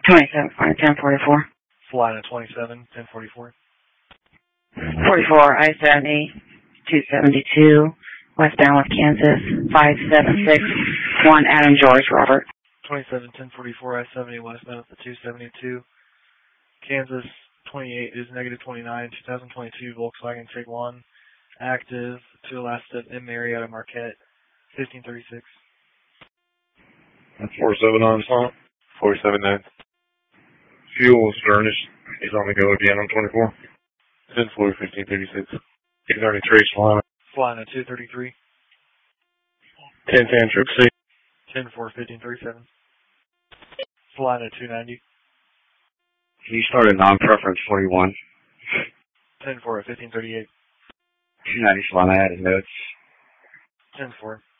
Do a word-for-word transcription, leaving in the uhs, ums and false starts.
twenty-seven, flying ten forty-four. Flying at twenty-seven, ten forty-four. forty-four, I seventy, two seventy-two, westbound with Kansas, five seven six, one Adam George, Robert. twenty-seven, ten forty-four, I seventy, westbound at the two seventy-two. Kansas, twenty-eight is negative twenty-nine, twenty twenty-two Volkswagen Tiguan, active, to Alaska in Marietta Marquette, fifteen thirty-six. four seven on Slant. four seven nine. Fuel Sternish. He's on the go again on twenty-four. ten four, fifteen thirty-six. He's already traced flying. Flying at two thirty-three. ten ten Trip C. ten four, fifteen thirty-seven. Flying at two ninety. He started non-preference forty-one. ten four at fifteen thirty-eight. two ninety flying, I had his notes. ten four.